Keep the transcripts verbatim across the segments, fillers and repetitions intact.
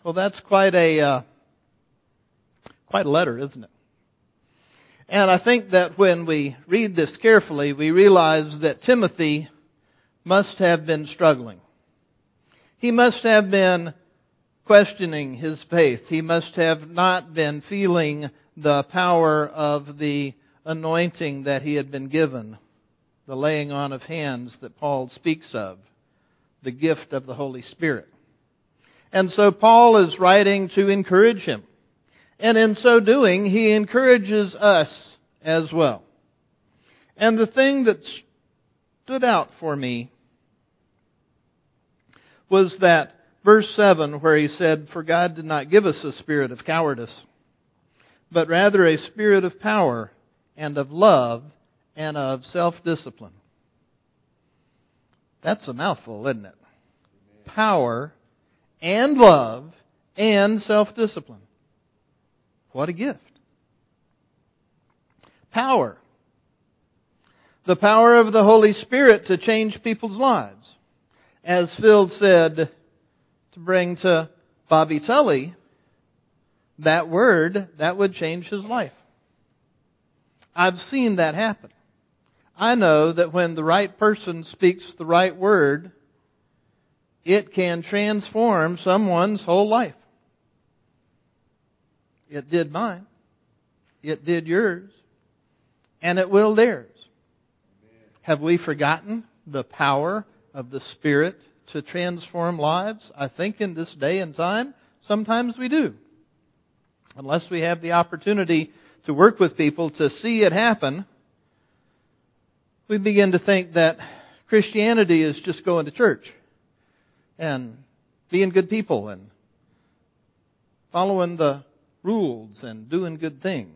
Well, that's quite a uh, quite a letter, isn't it? And I think that when we read this carefully, we realize that Timothy must have been struggling. He must have been questioning his faith. He must have not been feeling the power of the anointing that he had been given, the laying on of hands that Paul speaks of, the gift of the Holy Spirit. And so Paul is writing to encourage him. And in so doing, he encourages us as well. And the thing that stood out for me was that verse seven where he said, "For God did not give us a spirit of cowardice, but rather a spirit of power and of love and of self-discipline." That's a mouthful, isn't it? Power and love and self-discipline. What a gift. Power. The power of the Holy Spirit to change people's lives. As Phil said, to bring to Bobby Tully, that word, that would change his life. I've seen that happen. I know that when the right person speaks the right word, it can transform someone's whole life. It did mine. It did yours. And it will theirs. Amen. Have we forgotten the power of the Spirit to transform lives? I think in this day and time, sometimes we do. Unless we have the opportunity to work with people to see it happen, we begin to think that Christianity is just going to church and being good people and following the rules and doing good things.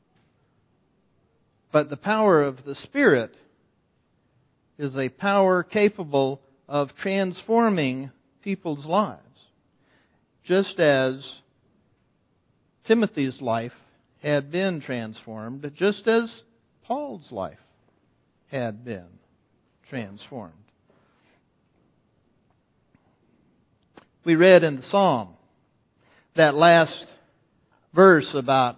But the power of the Spirit is a power capable of transforming people's lives. Just as Timothy's life had been transformed, just as Paul's life had been transformed. We read in the Psalm that last verse about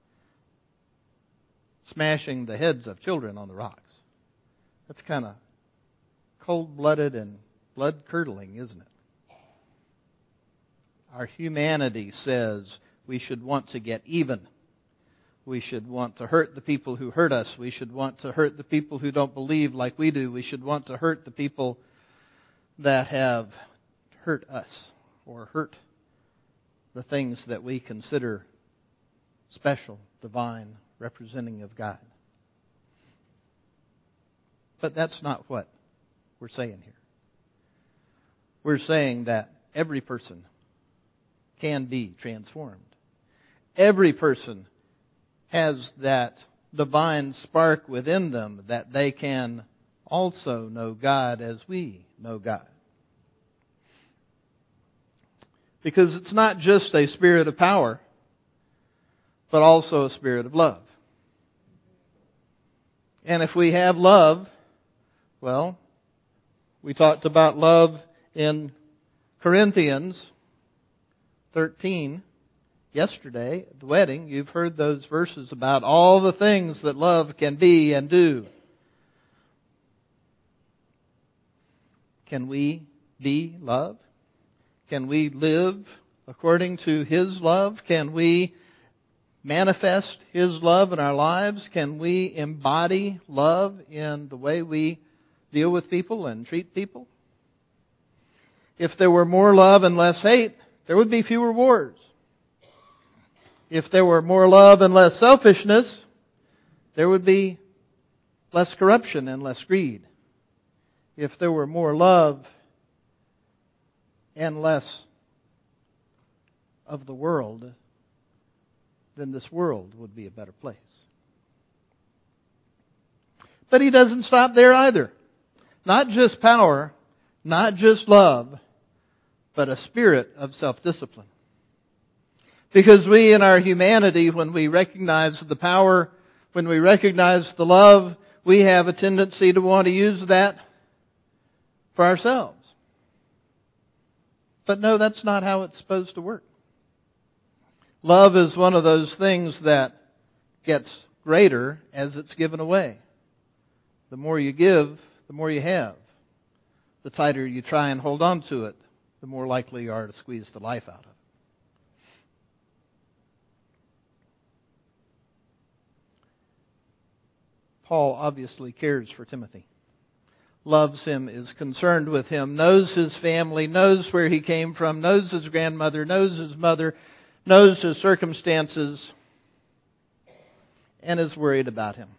smashing the heads of children on the rocks. That's kind of cold-blooded and blood-curdling, isn't it? Our humanity says we should want to get even. We should want to hurt the people who hurt us. We should want to hurt the people who don't believe like we do. We should want to hurt the people that have hurt us or hurt the things that we consider special, divine, representing of God. But that's not what we're saying here. We're saying that every person can be transformed. Every person has that divine spark within them that they can also know God as we know God. Because it's not just a spirit of power, but also a spirit of love. And if we have love, well, we talked about love in Corinthians thirteen yesterday at the wedding. You've heard those verses about all the things that love can be and do. Can we be love? Can we live according to His love? Can we manifest His love in our lives? Can we embody love in the way we deal with people and treat people? If there were more love and less hate, there would be fewer wars. If there were more love and less selfishness, there would be less corruption and less greed. If there were more love and less of the world, then this world would be a better place. But he doesn't stop there either. Not just power, not just love, but a spirit of self-discipline. Because we in our humanity, when we recognize the power, when we recognize the love, we have a tendency to want to use that for ourselves. But no, that's not how it's supposed to work. Love is one of those things that gets greater as it's given away. The more you give, the more you have. The tighter you try and hold on to it, the more likely you are to squeeze the life out of it. Paul obviously cares for Timothy, loves him, is concerned with him, knows his family, knows where he came from, knows his grandmother, knows his mother, knows his circumstances, and is worried about him.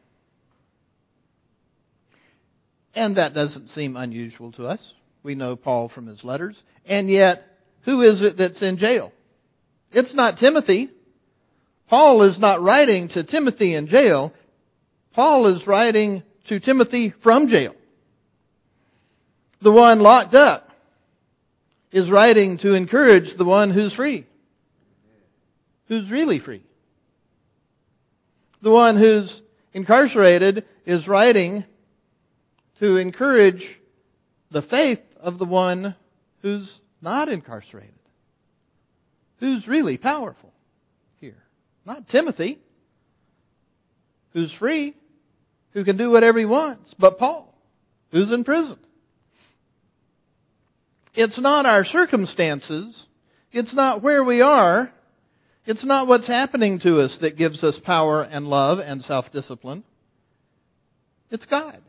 And that doesn't seem unusual to us. We know Paul from his letters. And yet, who is it that's in jail? It's not Timothy. Paul is not writing to Timothy in jail. Paul is writing to Timothy from jail. The one locked up is writing to encourage the one who's free. Who's really free. The one who's incarcerated is writing to encourage the faith of the one who's not incarcerated. Who's really powerful here. Not Timothy, who's free, who can do whatever he wants, but Paul, who's in prison. It's not our circumstances. It's not where we are. It's not what's happening to us that gives us power and love and self-discipline. It's God.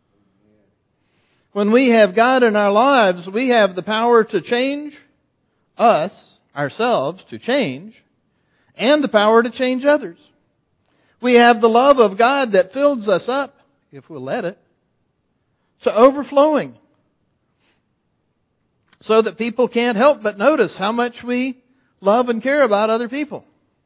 When we have God in our lives, we have the power to change us, ourselves, to change, and the power to change others. We have the love of God that fills us up, if we'll let it, to overflowing. So that people can't help but notice how much we love and care about other people.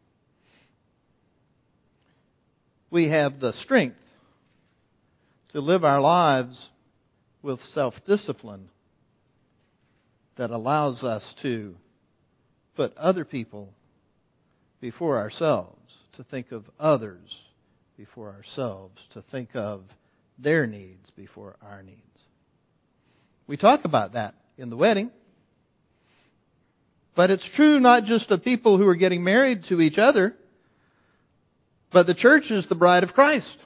We have the strength to live our lives with self-discipline that allows us to put other people before ourselves, to think of others before ourselves, to think of their needs before our needs. We talk about that in the wedding. But it's true not just of people who are getting married to each other, but the church is the bride of Christ.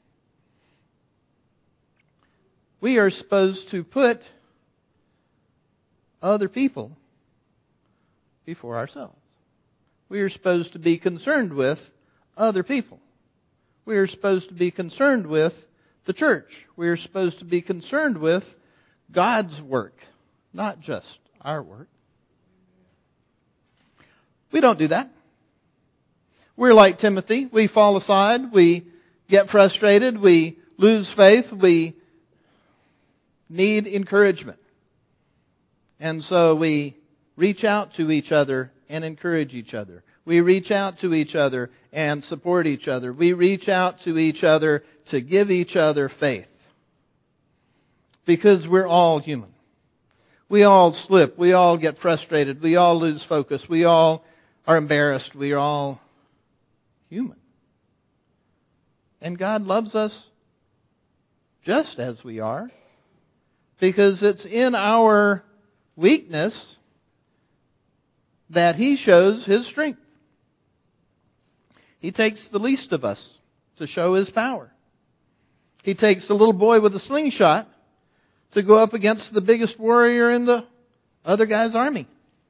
We are supposed to put other people before ourselves. We are supposed to be concerned with other people. We are supposed to be concerned with the church. We are supposed to be concerned with God's work, not just our work. We don't do that. We're like Timothy. We fall aside. We get frustrated. We lose faith. We need encouragement. And so we reach out to each other and encourage each other. We reach out to each other and support each other. We reach out to each other to give each other faith. Because we're all human. We all slip. We all get frustrated. We all lose focus. We all are embarrassed. We are all human. And God loves us just as we are, because it's in our weakness that He shows His strength. He takes the least of us to show His power. He takes the little boy with a slingshot to go up against the biggest warrior in the other guy's army.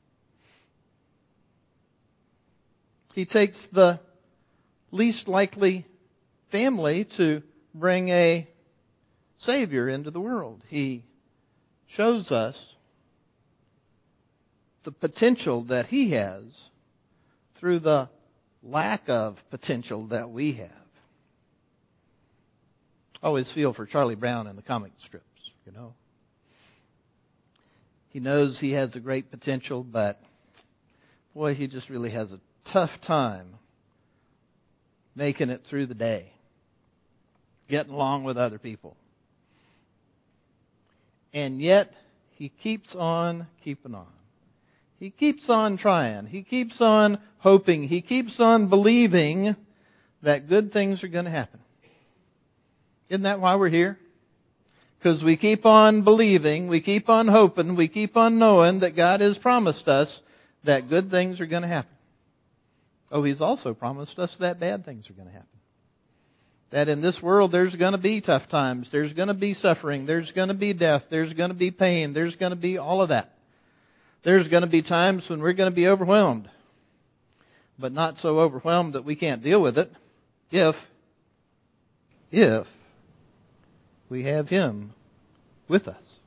He takes the least likely family to bring a Savior into the world. He shows us the potential that He has through the lack of potential that we have. I always feel for Charlie Brown in the comic strips, you know. He knows he has a great potential, but boy, he just really has a tough time making it through the day, getting along with other people. And yet, he keeps on keeping on. He keeps on trying. He keeps on hoping. He keeps on believing that good things are going to happen. Isn't that why we're here? Because we keep on believing, we keep on hoping, we keep on knowing that God has promised us that good things are going to happen. Oh, He's also promised us that bad things are going to happen. That in this world there's going to be tough times, there's going to be suffering, there's going to be death, there's going to be pain, there's going to be all of that. There's going to be times when we're going to be overwhelmed. But not so overwhelmed that we can't deal with it if, if we have Him with us.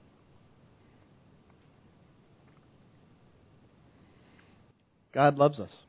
God loves us.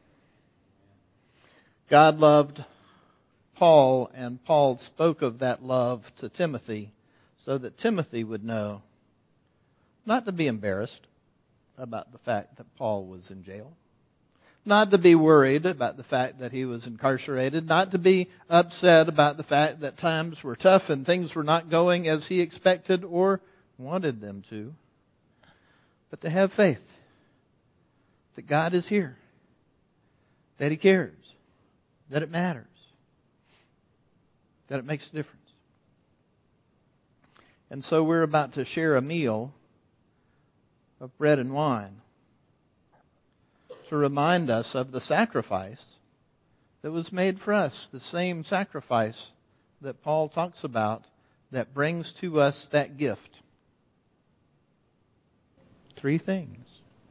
God loved Paul, and Paul spoke of that love to Timothy so that Timothy would know not to be embarrassed about the fact that Paul was in jail, not to be worried about the fact that he was incarcerated, not to be upset about the fact that times were tough and things were not going as he expected or wanted them to, but to have faith that God is here, that He cares, that it matters, that it makes a difference. And so we're about to share a meal of bread and wine to remind us of the sacrifice that was made for us, the same sacrifice that Paul talks about that brings to us that gift. Three things: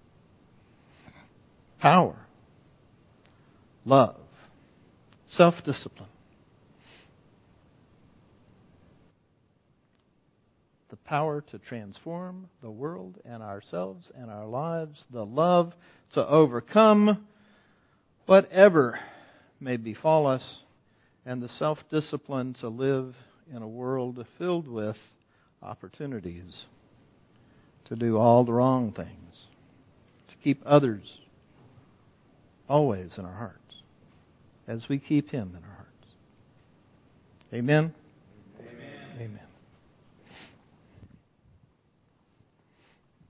power, love, self-discipline. The power to transform the world and ourselves and our lives, the love to overcome whatever may befall us, and the self-discipline to live in a world filled with opportunities to do all the wrong things, to keep others always in our hearts as we keep Him in our hearts. Amen.